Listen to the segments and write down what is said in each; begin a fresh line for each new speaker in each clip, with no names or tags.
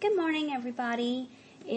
Good morning, everybody.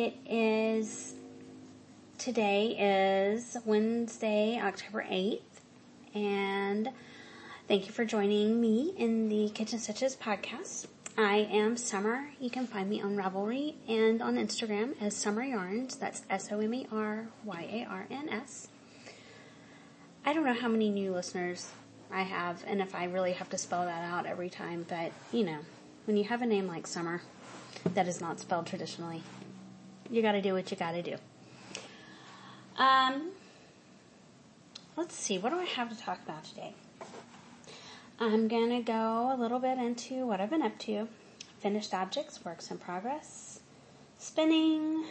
Today is Wednesday, October 8th, and thank you for joining me in the Kitchen Stitches podcast. I am Summer. You can find me on Ravelry and on Instagram as Summer Yarns. That's SOMERYARNS. I don't know how many new listeners I have, and if I really have to spell that out every time, but, when you have a name like Summer that is not spelled traditionally, you gotta do what you gotta do. Let's see, what do I have to talk about today? I'm gonna go a little bit into what I've been up to. Finished objects, works in progress, spinning,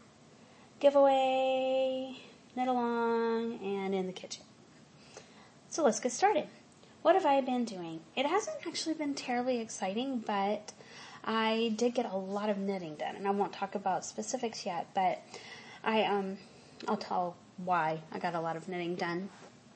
giveaway, knit along, and in the kitchen. So let's get started. What have I been doing? It hasn't actually been terribly exciting, but I did get a lot of knitting done, and I won't talk about specifics yet, but I'll tell why I got a lot of knitting done.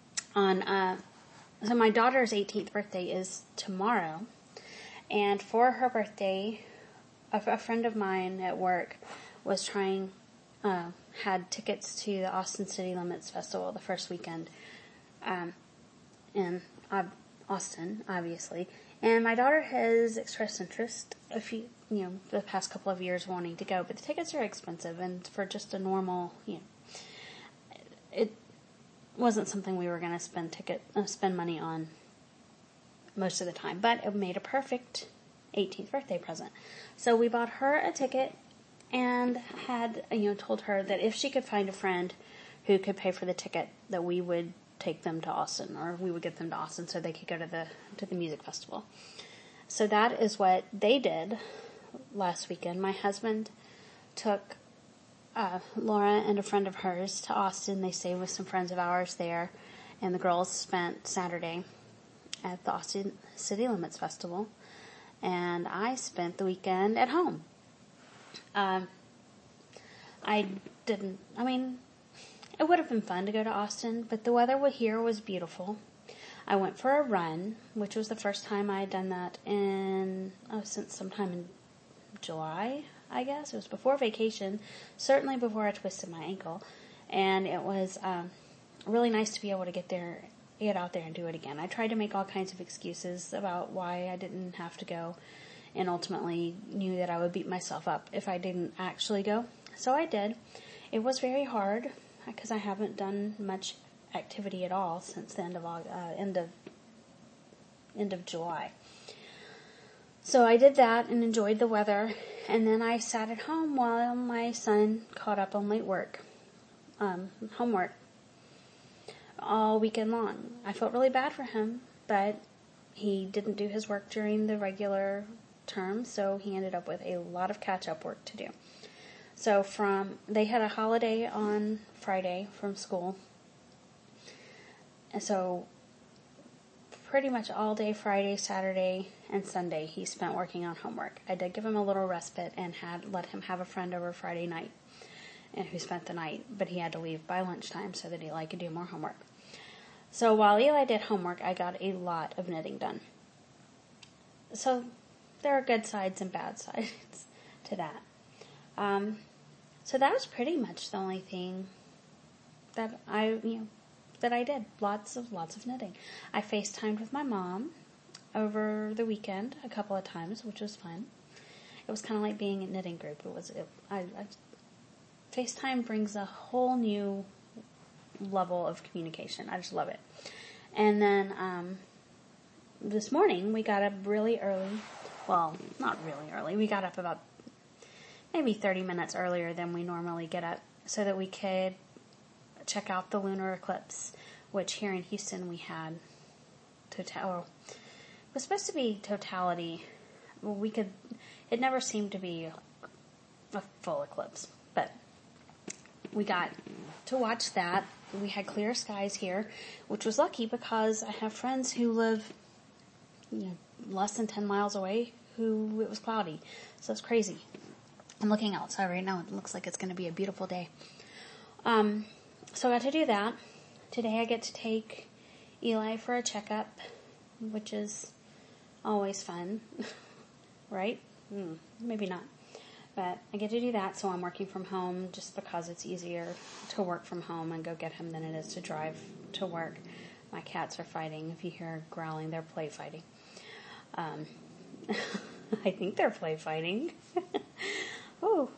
So my daughter's 18th birthday is tomorrow, and for her birthday, a friend of mine at work was had tickets to the Austin City Limits Festival the first weekend, in Austin, obviously. And my daughter has expressed interest the past couple of years wanting to go, but the tickets are expensive, and for just a normal, it wasn't something we were going to spend money on most of the time, but it made a perfect 18th birthday present. So we bought her a ticket and had, told her that if she could find a friend who could pay for the ticket, that we would take them to Austin, or we would get them to Austin so they could go to the music festival. So that is what they did last weekend. My husband took Laura and a friend of hers to Austin. They stayed with some friends of ours there, and the girls spent Saturday at the Austin City Limits Festival, and I spent the weekend at home. It would have been fun to go to Austin, but the weather here was beautiful. I went for a run, which was the first time I had done that since sometime in July, I guess. It was before vacation, certainly before I twisted my ankle, and it was really nice to be able to get out there and do it again. I tried to make all kinds of excuses about why I didn't have to go, and ultimately knew that I would beat myself up if I didn't actually go. So I did. It was very hard, because I haven't done much activity at all since the end of July. So I did that and enjoyed the weather, and then I sat at home while my son caught up on homework all weekend long. I felt really bad for him, but he didn't do his work during the regular term, so he ended up with a lot of catch-up work to do. So they had a holiday on Friday from school, and so pretty much all day Friday, Saturday, and Sunday he spent working on homework. I did give him a little respite and had let him have a friend over Friday night, and who spent the night, but he had to leave by lunchtime so that Eli could do more homework. So while Eli did homework, I got a lot of knitting done. So there are good sides and bad sides to that. So that was pretty much the only thing that I did. Lots of knitting. I FaceTimed with my mom over the weekend a couple of times, which was fun. It was kind of like being a knitting group. FaceTime brings a whole new level of communication. I just love it. And then, this morning we got up really early. Well, not really early. We got up about maybe 30 minutes earlier than we normally get up so that we could check out the lunar eclipse, which here in Houston we had it was supposed to be totality. It never seemed to be a full eclipse, but we got to watch that. We had clear skies here, which was lucky because I have friends who live less than 10 miles away who it was cloudy. So it's crazy. I'm looking outside right now. It looks like it's going to be a beautiful day. So I got to do that. Today I get to take Eli for a checkup, which is always fun, right? Maybe not. But I get to do that, so I'm working from home just because it's easier to work from home and go get him than it is to drive to work. My cats are fighting. If you hear growling, they're play fighting. I think they're play fighting. Oh.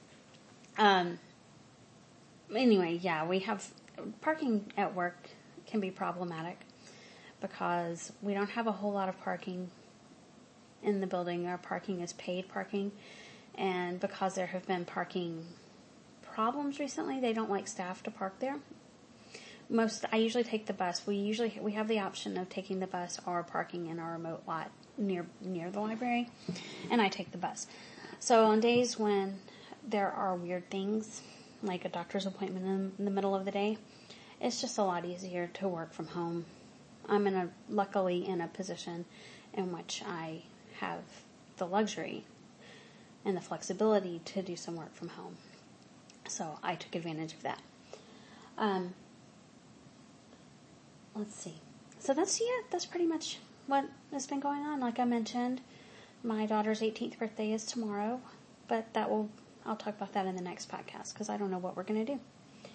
Anyway, yeah, we have parking at work can be problematic because we don't have a whole lot of parking in the building. Our parking is paid parking, and because there have been parking problems recently, they don't like staff to park there. I usually take the bus. We have the option of taking the bus or parking in our remote lot near the library, and I take the bus. So on days when there are weird things, like a doctor's appointment in the middle of the day, it's just a lot easier to work from home. I'm luckily in a position in which I have the luxury and the flexibility to do some work from home. So I took advantage of that. Let's see. So that's pretty much what has been going on. Like I mentioned, my daughter's 18th birthday is tomorrow, but I'll talk about that in the next podcast because I don't know what we're going to do.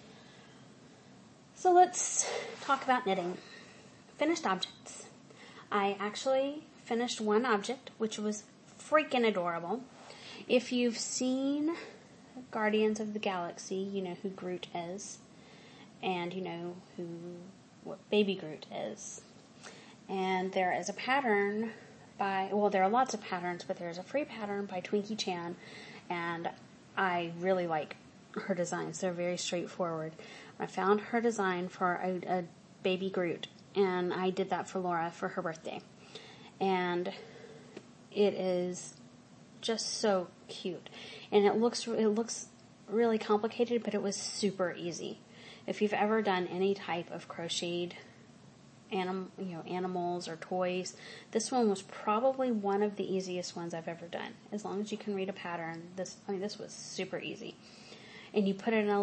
So let's talk about knitting. Finished objects. I actually finished one object, which was freaking adorable. If you've seen Guardians of the Galaxy, you know who Groot is, and you know what Baby Groot is. And there is a pattern there are lots of patterns, but there's a free pattern by Twinkie Chan, and I really like her designs. They're very straightforward. I found her design for a Baby Groot, and I did that for Laura for her birthday. And it is just so cute. And it looks really complicated, but it was super easy. If you've ever done any type of crocheted animals or toys, this one was probably one of the easiest ones I've ever done. As long as you can read a pattern, this was super easy. And you put it in a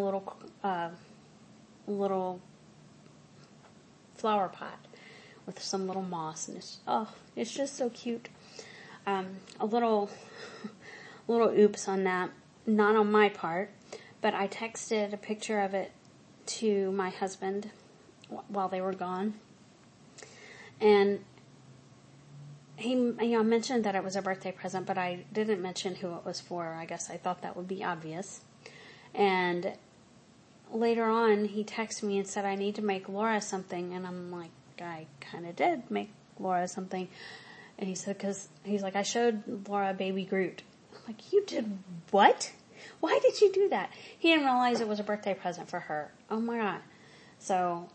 little flower pot with some little moss, and it's just so cute. A little oops on that, not on my part, but I texted a picture of it to my husband while they were gone, and he mentioned that it was a birthday present, but I didn't mention who it was for. I guess I thought that would be obvious. And later on, he texted me and said, I need to make Laura something. And I'm like, I kind of did make Laura something. And he said, I showed Laura Baby Groot. I'm like, you did what? Why did you do that? He didn't realize it was a birthday present for her. Oh my God. So,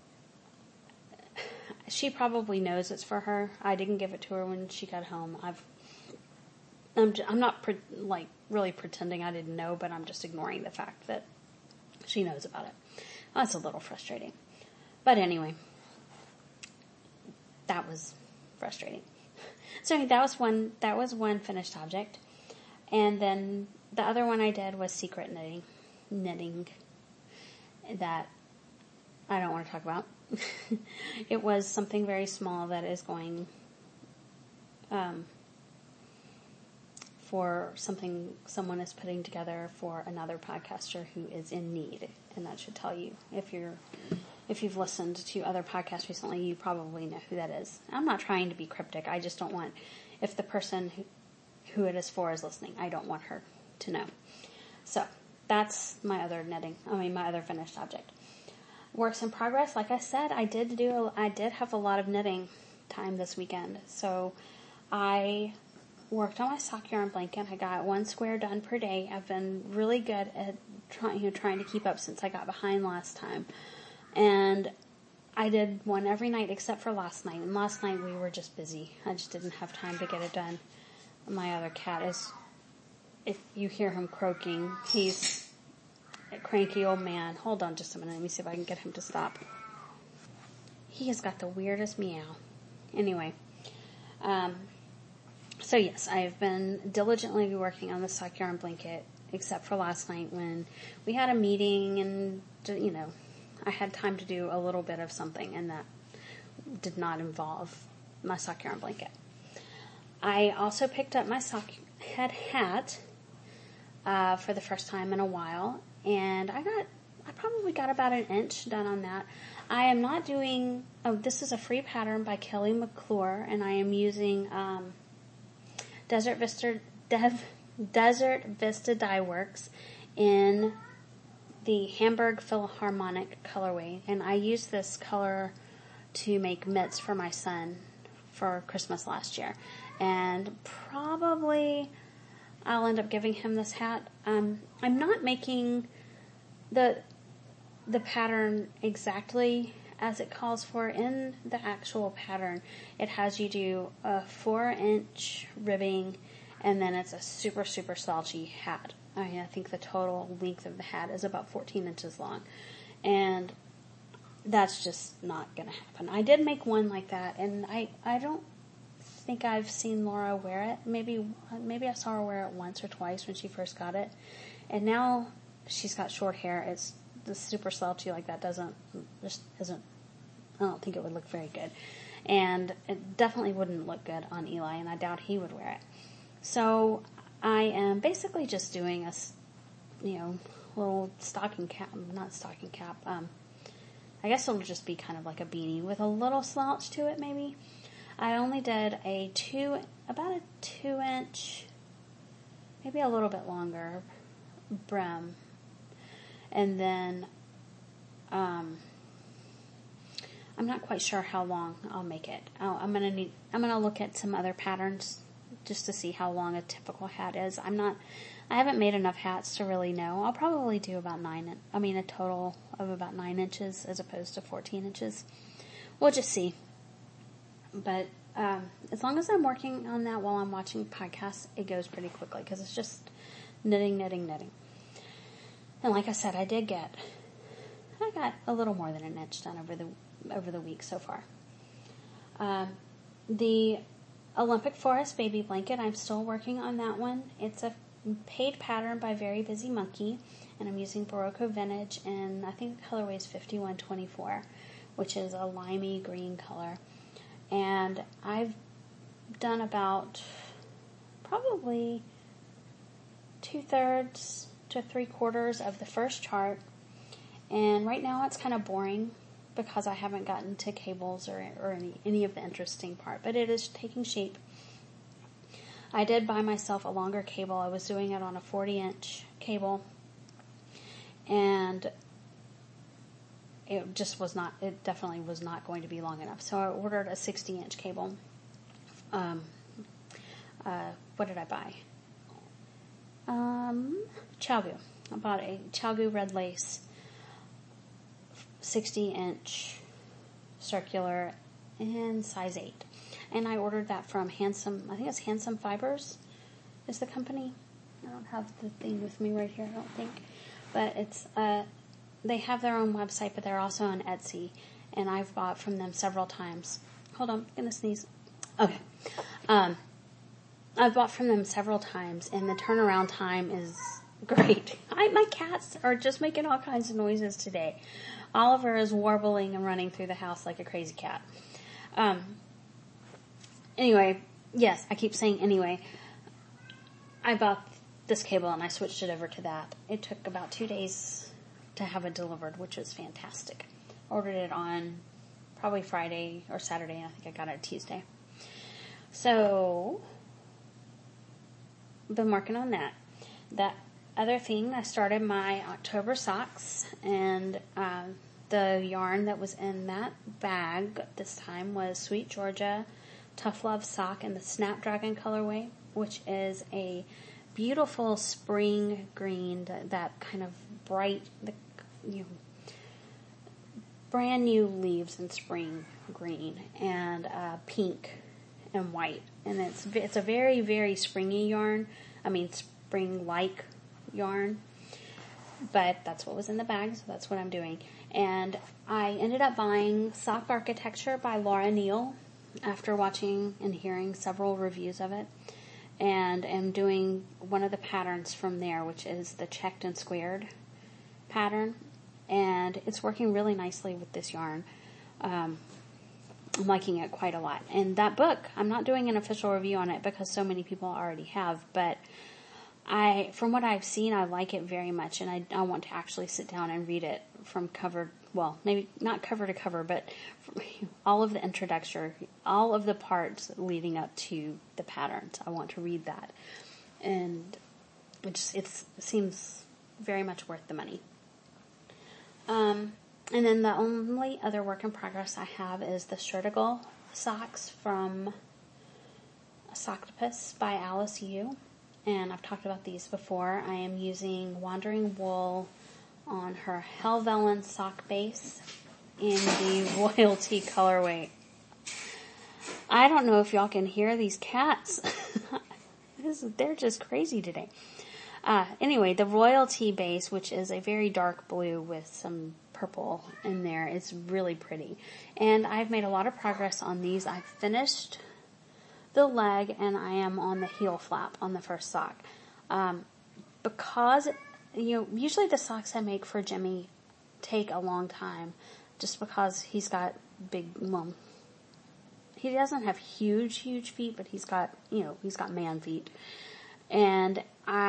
she probably knows it's for her. I didn't give it to her when she got home. I'm not really pretending I didn't know, but I'm just ignoring the fact that she knows about it. That's a little frustrating. But anyway, that was frustrating. So that was one finished object. And then the other one I did was secret knitting that I don't want to talk about. It was something very small that is going for something someone is putting together for another podcaster who is in need. And that should tell you, if you've listened to other podcasts recently, you probably know who that is. I'm not trying to be cryptic. I just don't want, if the person who it is for is listening, I don't want her to know. So that's my other finished object. Works in progress. Like I said, I did have a lot of knitting time this weekend. So I worked on my sock yarn blanket. I got 1 square done per day. I've been really good at trying to keep up since I got behind last time. And I did one every night except for last night. And last night we were just busy. I just didn't have time to get it done. My other cat if you hear him croaking, he's a cranky old man. Hold on just a minute. Let me see if I can get him to stop. He has got the weirdest meow. Anyway, so yes, I've been diligently working on the sock yarn blanket, except for last night when we had a meeting and, I had time to do a little bit of something, and that did not involve my sock yarn blanket. I also picked up my sock head hat for the first time in a while, and I probably got about an inch done on that. I am not doing, this is a free pattern by Kelly McClure, and I am using Desert Vista Dye Works in the Hamburg Philharmonic colorway, and I used this color to make mitts for my son for Christmas last year, and probably I'll end up giving him this hat. I'm not making the pattern exactly as it calls for. In the actual pattern, it has you do a 4-inch ribbing, and then it's a super, super slouchy hat. I mean, I think the total length of the hat is about 14 inches long, and that's just not going to happen. I did make one like that, and I don't think I've seen Laura wear it. Maybe I saw her wear it once or twice when she first got it, and now she's got short hair. It's the super slouchy like that isn't. I don't think it would look very good, and it definitely wouldn't look good on Eli, and I doubt he would wear it. So I am basically just doing a, little stocking cap, not stocking cap. I guess it'll just be kind of like a beanie with a little slouch to it, maybe. I only did about a 2-inch, maybe a little bit longer brim. And then, I'm not quite sure how long I'll make it. I'm gonna look at some other patterns just to see how long a typical hat is. I haven't made enough hats to really know. I'll probably do about a total of about 9 inches as opposed to 14 inches. We'll just see. But, as long as I'm working on that while I'm watching podcasts, it goes pretty quickly because it's just knitting. And like I said, I got a little more than an inch done over the week so far. The Olympic Forest baby blanket, I'm still working on that one. It's a paid pattern by Very Busy Monkey, and I'm using Barocco Vintage, and I think the colorway is 5124, which is a limey green color. And I've done about probably 2/3 to 3/4 of the first chart, and right now it's kind of boring because I haven't gotten to cables or any of the interesting part, but it is taking shape. I did buy myself a longer cable. I was doing it on a 40-inch cable, and it definitely was not going to be long enough. So I ordered a 60-inch cable. What did I buy? ChiaoGoo. I bought a ChiaoGoo red lace 60-inch circular in size 8. And I ordered that from Handsome, I think it's Handsome Fibers is the company. I don't have the thing with me right here, I don't think. But it's, they have their own website, but they're also on Etsy. And I've bought from them several times. Hold on, I'm going to sneeze. Okay. I've bought from them several times, and the turnaround time is great. My cats are just making all kinds of noises today. Oliver is warbling and running through the house like a crazy cat. Anyway, yes, I keep saying anyway. I bought this cable and I switched it over to that. It took about 2 days to have it delivered, which was fantastic. Ordered it on probably Friday or Saturday, and I think I got it Tuesday. So, been working on that. That other thing, I started my October socks, and the yarn that was in that bag this time was Sweet Georgia Tough Love sock in the Snapdragon colorway, which is a beautiful spring green, that kind of bright, brand new leaves in spring green, and pink and white. And it's a very, very springy yarn. I mean, spring-like yarn. But that's what was in the bag, so that's what I'm doing. And I ended up buying Sock Architecture by Laura Neal after watching and hearing several reviews of it. And am doing one of the patterns from there, which is the checked and squared pattern. And it's working really nicely with this yarn. I'm liking it quite a lot. And that book, I'm not doing an official review on it because so many people already have, but From what I've seen, I like it very much, and I want to actually sit down and read it from maybe not cover to cover, but all of the introduction, all of the parts leading up to the patterns. I want to read that, and it seems very much worth the money. And then the only other work in progress I have is the Shirtigal socks from Socktopus by Alice Yu. And I've talked about these before. I am using Wandering Wool on her Helvellyn sock base in the Royalty colorway. I don't know if y'all can hear these cats. They're just crazy today. Anyway, the Royalty base, which is a very dark blue with some purple in there, it's really pretty. And I've made a lot of progress on these. I've finished the leg, and I am on the heel flap on the first sock. Because, usually the socks I make for Jimmy take a long time, just because he's got he doesn't have huge feet, but he's got man feet. And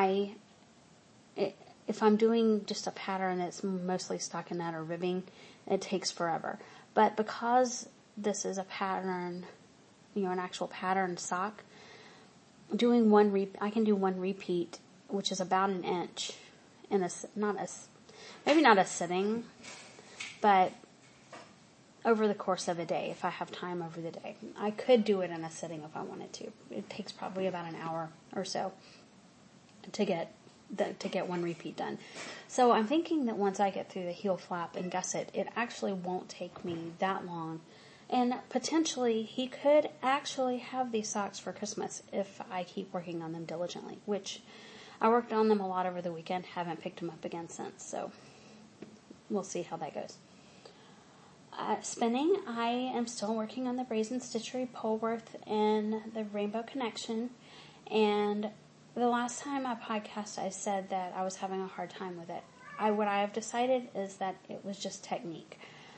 if I'm doing just a pattern that's mostly stockinette or ribbing, it takes forever. But because this is a pattern, an actual pattern sock, I can do one repeat, which is about an inch in maybe not a sitting, but over the course of a day, if I have time over the day. I could do it in a sitting if I wanted to. It takes probably about an hour or so to get one repeat done. So I'm thinking that once I get through the heel flap and gusset, it actually won't take me that long. And potentially, he could actually have these socks for Christmas if I keep working on them diligently, which I worked on them a lot over the weekend, haven't picked them up again since, so we'll see how that goes. Spinning, I am still working on the Brazen Stitchery Polworth and the Rainbow Connection, and the last time I podcast, I said that I was having a hard time with it. What I have decided is that it was just technique.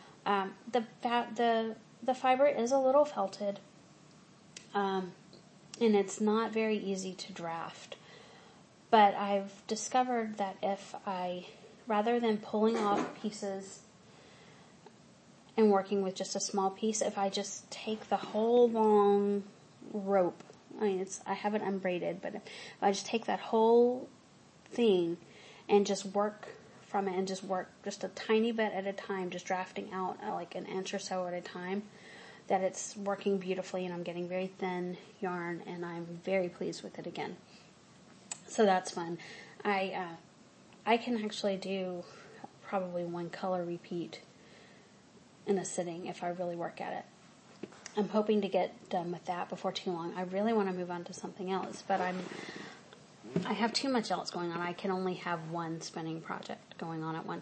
The fiber is a little felted, and it's not very easy to draft. But I've discovered that rather than pulling off pieces and working with just a small piece, if I just take the whole long rope, I have it unbraided, but if I just take that whole thing and just work from it and just work just a tiny bit at a time, just drafting out like an inch or so at a time, that it's working beautifully, and I'm getting very thin yarn, and I'm very pleased with it again. So that's fun. I can actually do probably one color repeat in a sitting if I really work at it. I'm hoping to get done with that before too long. I really want to move on to something else, but I have too much else going on. I can only have one spinning project going on at one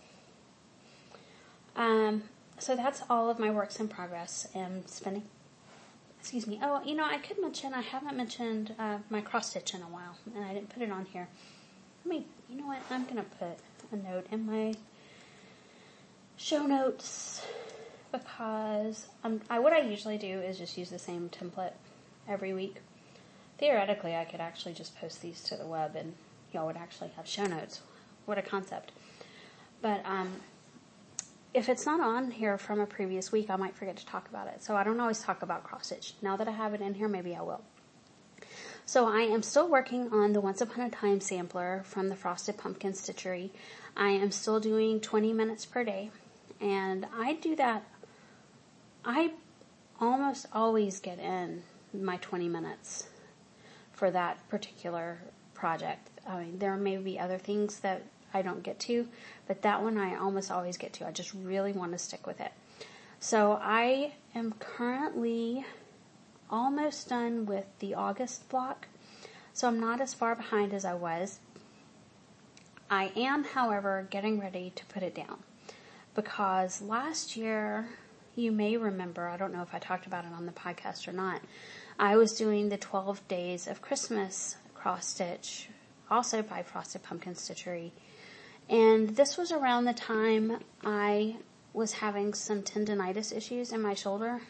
time. So that's all of my works in progress and spinning. Excuse me. Oh, I could mention, I haven't mentioned my cross stitch in a while, and I didn't put it on here. You know what? I'm going to put a note in my show notes, because what I usually do is just use the same template every week. Theoretically, I could actually just post these to the web, and y'all would actually have show notes. What a concept. But if it's not on here from a previous week, I might forget to talk about it. So I don't always talk about cross stitch. Now that I have it in here, maybe I will. So I am still working on the Once Upon a Time sampler from the Frosted Pumpkin Stitchery. I am still doing 20 minutes per day. And I do that. I almost always get in my 20 minutes for that particular project. There may be other things that I don't get to, but that one I almost always get to. I just really want to stick with it. So I am currently almost done with the August block, so I'm not as far behind as I was. I am, however, getting ready to put it down, because last year, you may remember, I don't know if I talked about it on the podcast or not, I was doing the 12 Days of Christmas cross stitch, also by Frosted Pumpkin Stitchery. And this was around the time I was having some tendonitis issues in my shoulder.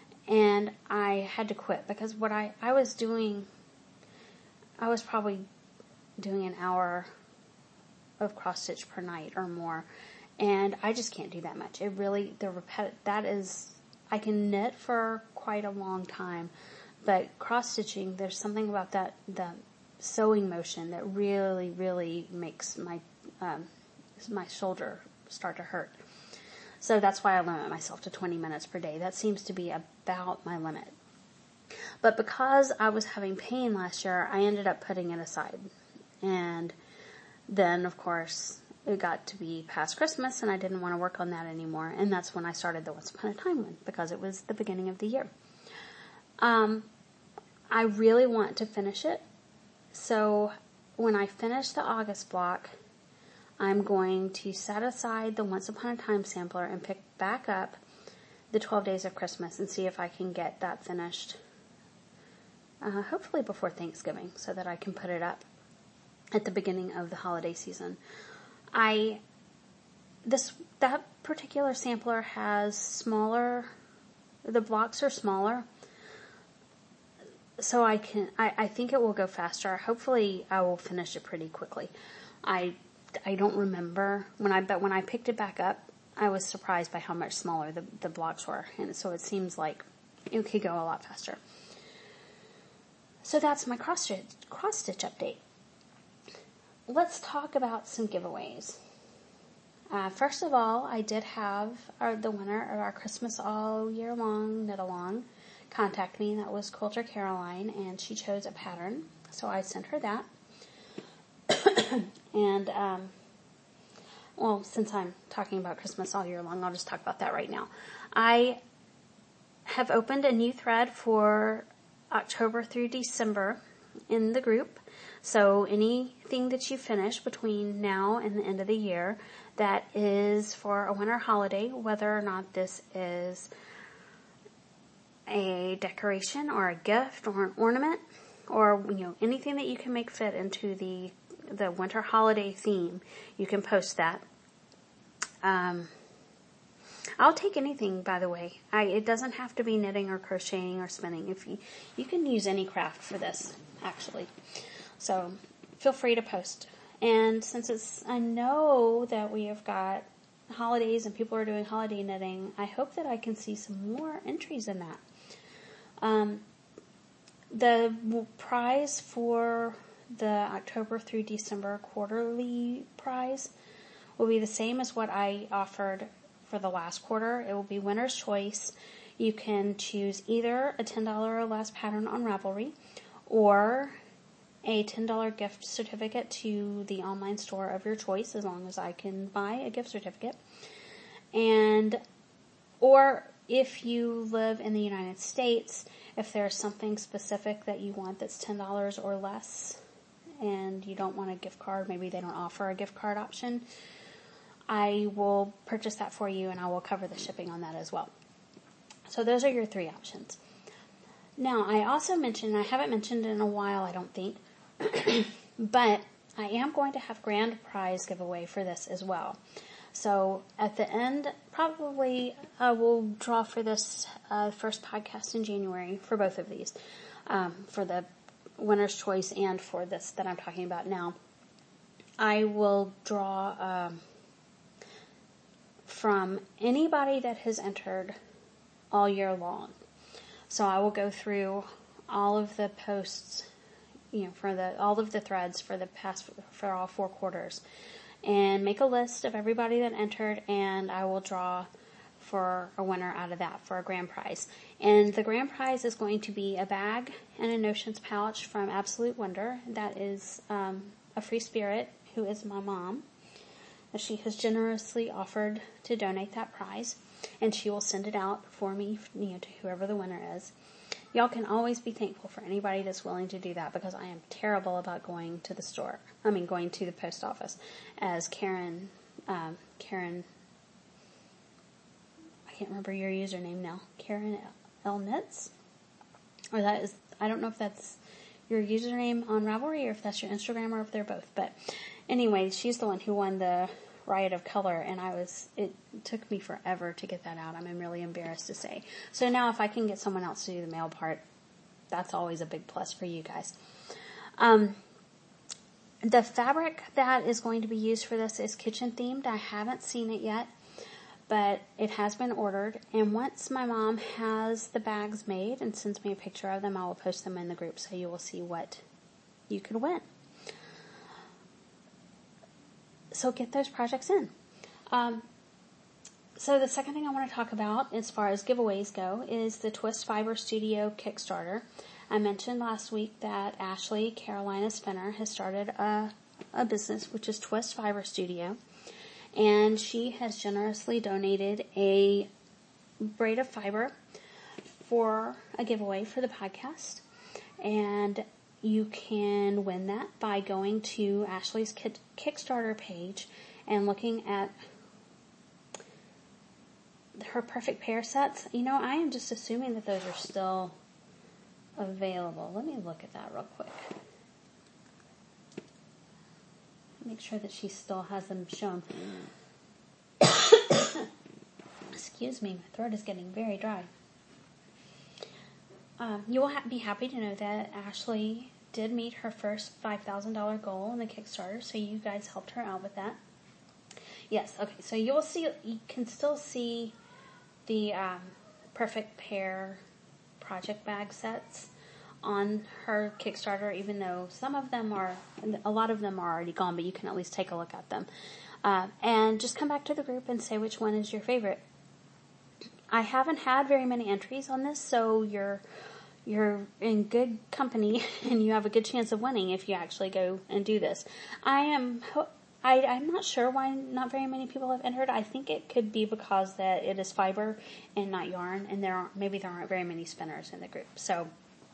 And I had to quit, because what I was doing, I was probably doing an hour of cross stitch per night or more. And I just can't do that much. It really, I can knit for quite a long time, but cross stitching, there's something about the sewing motion that really, really makes my shoulder start to hurt. So that's why I limit myself to 20 minutes per day. That seems to be about my limit. But because I was having pain last year, I ended up putting it aside. And then, of course, it got to be past Christmas, and I didn't want to work on that anymore. And that's when I started the Once Upon a Time one, because it was the beginning of the year. I really want to finish it. So when I finish the August block, I'm going to set aside the Once Upon a Time sampler and pick back up the 12 Days of Christmas and see if I can get that finished, hopefully before Thanksgiving, so that I can put it up at the beginning of the holiday season. That particular sampler has the blocks are smaller, so I think it will go faster. Hopefully I will finish it pretty quickly. I don't remember when I picked it back up, I was surprised by how much smaller the blocks were, and so it seems like it could go a lot faster. So that's my cross stitch update. Let's talk about some giveaways. First of all, I did have the winner of our Christmas All Year Long Knit Along contact me. That was Quilter Caroline, and she chose a pattern, so I sent her that. And, since I'm talking about Christmas all year long, I'll just talk about that right now. I have opened a new thread for October through December in the group. So anything that you finish between now and the end of the year that is for a winter holiday, whether or not this is a decoration or a gift or an ornament, or anything that you can make fit into the winter holiday theme, you can post that. I'll take anything, by the way. It doesn't have to be knitting or crocheting or spinning. If you can use any craft for this, actually. So feel free to post. And since I know that we have got holidays and people are doing holiday knitting, I hope that I can see some more entries in that. The prize for the October through December quarterly prize will be the same as what I offered for the last quarter. It will be winner's choice. You can choose either a $10 or less pattern on Ravelry, or a $10 gift certificate to the online store of your choice, as long as I can buy a gift certificate. Or if you live in the United States, if there's something specific that you want that's $10 or less, and you don't want a gift card, maybe they don't offer a gift card option, I will purchase that for you, and I will cover the shipping on that as well. So those are your three options. Now, I also mentioned, I haven't mentioned in a while, I don't think, but I am going to have grand prize giveaway for this as well. So at the end, probably I will draw for this first podcast in January for both of these, for the winner's choice and for this that I'm talking about now. I will draw from anybody that has entered all year long. So I will go through all of the posts, for all of the threads for all 4 quarters, and make a list of everybody that entered, and I will draw for a winner out of that for a grand prize. And the grand prize is going to be a bag and a Notions pouch from Absolute Wonder. That is a free spirit who is my mom. She has generously offered to donate that prize, and she will send it out for me, to whoever the winner is. Y'all can always be thankful for anybody that's willing to do that, because I am terrible about going to the post office. As Karen, I can't remember your username now. Karen L. Knits? Or that is, I don't know if that's your username on Ravelry or if that's your Instagram or if they're both. But anyway, she's the one who won the Riot of Color, and it took me forever to get that out. I'm really embarrassed to say. So now if I can get someone else to do the mail part, that's always a big plus for you guys. The fabric that is going to be used for this is kitchen themed. I haven't seen it yet, but it has been ordered. And once my mom has the bags made and sends me a picture of them, I will post them in the group so you will see what you could win. So get those projects in. So the second thing I want to talk about as far as giveaways go is the Twist Fiber Studio Kickstarter. I mentioned last week that Ashley Carolina Spinner has started a business, which is Twist Fiber Studio, and she has generously donated a braid of fiber for a giveaway for the podcast, and you can win that by going to Ashley's Kickstarter page and looking at her perfect pair sets. You know, I am just assuming that those are still available. Let me look at that real quick. Make sure that she still has them shown. Excuse me, my throat is getting very dry. You will be happy to know that Ashley did meet her first $5,000 goal in the Kickstarter, so you guys helped her out with that. Yes, okay, so you can still see the perfect pair project bag sets on her Kickstarter, even though a lot of them are already gone, but you can at least take a look at them. And just come back to the group and say which one is your favorite. I haven't had very many entries on this, so you're in good company and you have a good chance of winning if you actually go and do this. I'm not sure why not very many people have entered. I think it could be because that it is fiber and not yarn, and there aren't very many spinners in the group. So,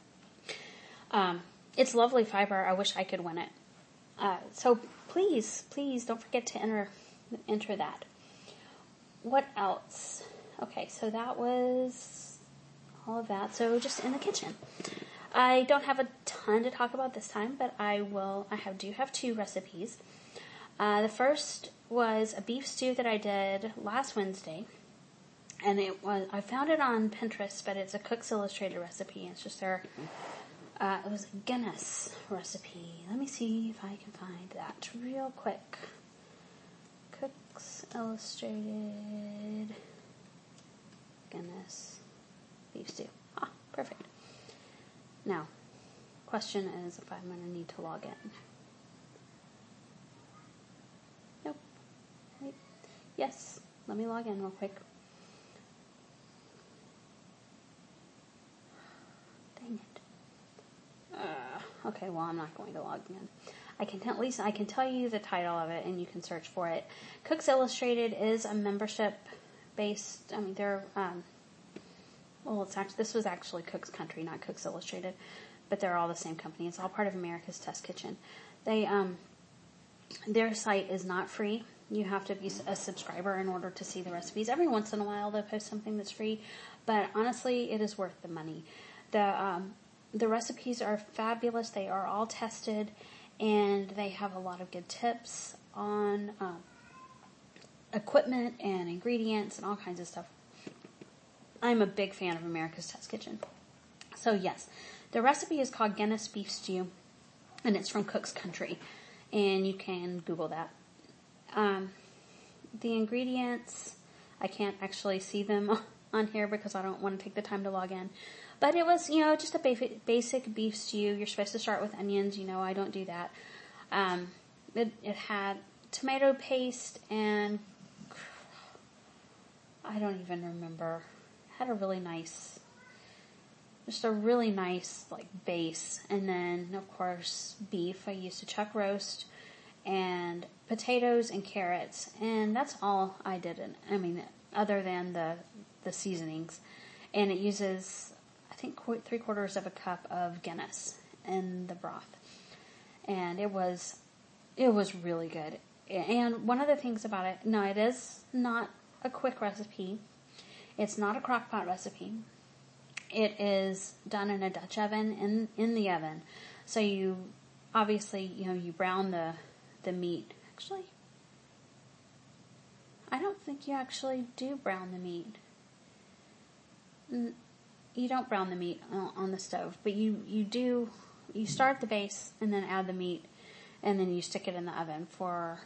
it's lovely fiber. I wish I could win it. So please don't forget to enter that. What else? Okay, so that was all of that. So just in the kitchen. I don't have a ton to talk about this time, but I do have 2 recipes. The first was a beef stew that I did last Wednesday, and I found it on Pinterest, but it's a Cook's Illustrated recipe. It's just it was a Guinness recipe. Let me see if I can find that real quick. Cook's Illustrated Guinness beef stew. Ah, perfect. Now, question is if I'm going to need to log in. Nope. Wait. Yes. Let me log in real quick. Dang it. Okay, well, I'm not going to log in. I can tell you the title of it, and you can search for it. Cook's Illustrated is a membership-based. I mean, they're this was actually Cook's Country, not Cook's Illustrated, but they're all the same company. It's all part of America's Test Kitchen. Their site is not free. You have to be a subscriber in order to see the recipes. Every once in a while, they'll post something that's free, but honestly, it is worth the money. The recipes are fabulous. They are all tested, and they have a lot of good tips on equipment and ingredients and all kinds of stuff. I'm a big fan of America's Test Kitchen. So yes, the recipe is called Guinness Beef Stew, and it's from Cook's Country, and you can Google that. The ingredients, I can't actually see them on here because I don't want to take the time to log in. But it was, just a basic beef stew. You're supposed to start with onions. I don't do that. It had tomato paste and I don't even remember. It had a really nice base. And then, of course, beef. I used a chuck roast and potatoes and carrots. And that's all I did. Other than the seasonings. And it uses, I think, 3/4 of a cup of Guinness in the broth. And it was really good. And one of the things about it, no, it is not a quick recipe. It's not a crock pot recipe. It is done in a Dutch oven in the oven. So you obviously, you brown the meat. Actually, I don't think you actually do brown the meat. You don't brown the meat on the stove, but you start the base and then add the meat, and then you stick it in the oven for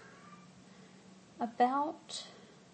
about,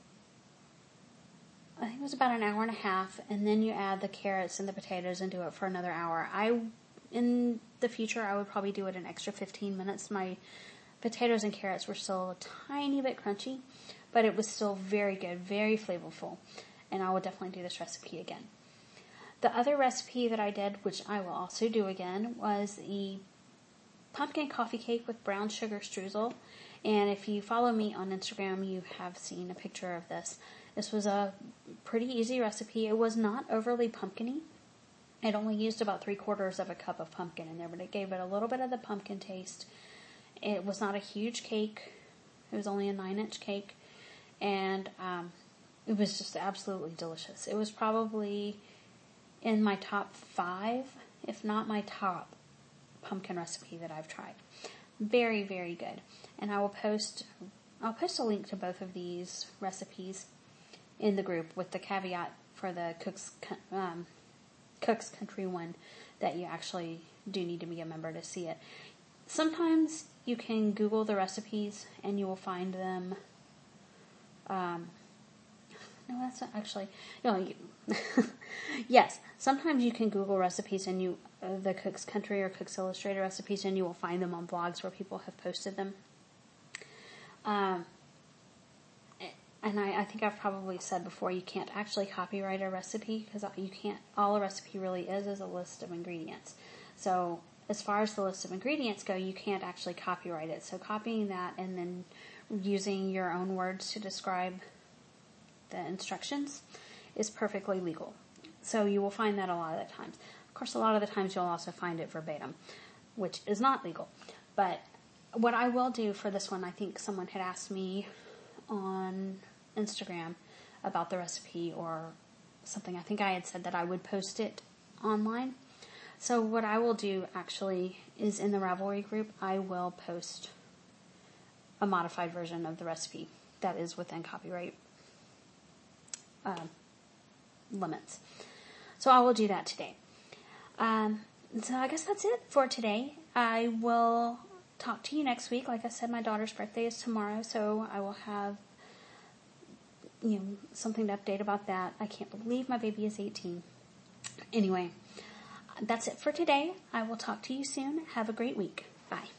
I think it was about an hour and a half, and then you add the carrots and the potatoes and do it for another hour. In the future, I would probably do it an extra 15 minutes. My potatoes and carrots were still a tiny bit crunchy, but it was still very good, very flavorful, and I will definitely do this recipe again. The other recipe that I did, which I will also do again, was the pumpkin coffee cake with brown sugar streusel. And if you follow me on Instagram, you have seen a picture of this. This was a pretty easy recipe. It was not overly pumpkin-y. It only used about 3/4 of a cup of pumpkin in there, but it gave it a little bit of the pumpkin taste. It was not a huge cake. It was only a 9-inch cake. And it was just absolutely delicious. It was probably in my top 5, if not my top pumpkin recipe that I've tried. Very, very good. And I'll post a link to both of these recipes in the group with the caveat for the Cook's Country one that you actually do need to be a member to see it. Sometimes you can Google the recipes and you will find them. No, that's not actually. No, yes. Sometimes you can Google recipes and the Cook's Country or Cook's Illustrated recipes, and you will find them on blogs where people have posted them. And I think I've probably said before, you can't actually copyright a recipe because you can't. All a recipe really is a list of ingredients. So as far as the list of ingredients go, you can't actually copyright it. So copying that and then using your own words to describe the instructions is perfectly legal. So you will find that a lot of the times. Of course, a lot of the times you'll also find it verbatim, which is not legal. But what I will do for this one, I think someone had asked me on Instagram about the recipe or something. I think I had said that I would post it online. So what I will do actually is in the Ravelry group, I will post a modified version of the recipe that is within copyright limits. So I will do that today. So I guess that's it for today. I will talk to you next week. Like I said, my daughter's birthday is tomorrow, so I will have something to update about that. I can't believe my baby is 18. Anyway, that's it for today. I will talk to you soon. Have a great week. Bye.